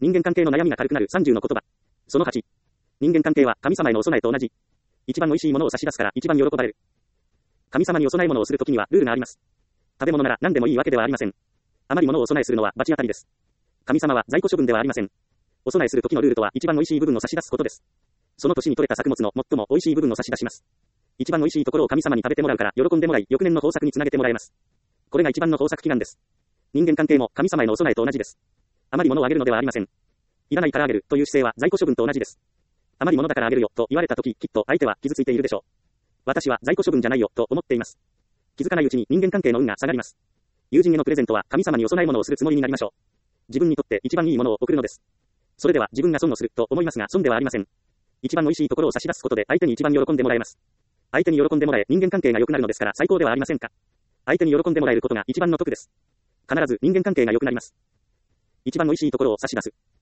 人間関係の悩みが軽くなる30の言葉。その8。人間関係は神様へのお供えと同じ。一番美味しいものを差し出すから一番喜ばれる。神様にお供え物をするときにはルールがあります。食べ物なら何でもいいわけではありません。あまり物をお供えするのは罰当たりです。神様は在庫処分ではありません。お供えするときのルールとは一番美味しい部分を差し出すことです。その年に採れた作物の最も美味しい部分を差し出します。一番美味しいところを神様に食べてもらうから喜んでもらい、翌年の豊作につなげてもらえます。これが一番の豊作祈願です。人間関係も神様へのお供えと同じです。あまり物をあげるのではありません。いらないからあげるという姿勢は在庫処分と同じです。あまり物だからあげるよと言われたとき、きっと相手は傷ついているでしょう。私は在庫処分じゃないよと思っています。気づかないうちに人間関係の運が下がります。友人へのプレゼントは神様にお供え物をするつもりになりましょう。自分にとって一番いいものを送るのです。それでは自分が損をすると思いますが損ではありません。一番美味しいところを差し出すことで相手に一番喜んでもらえます。相手に喜んでもらえ人間関係が良くなるのですから最高ではありませんか。相手に喜んでもらえることが一番の得です。必ず人間関係が良くなります。一番美味しいところを差し出す。